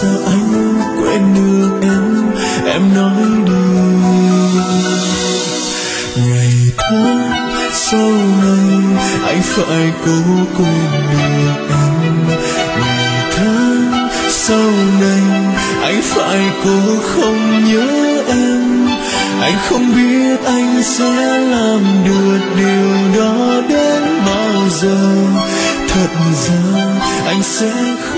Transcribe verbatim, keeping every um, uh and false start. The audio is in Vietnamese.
sao anh quên được em, em nói đi. Ngày tháng sau này anh phải cố quên được em. Ngày tháng sau này anh phải cố không nhớ em. Anh không biết anh sẽ làm được điều đó đến bao giờ. Thật ra anh sẽ không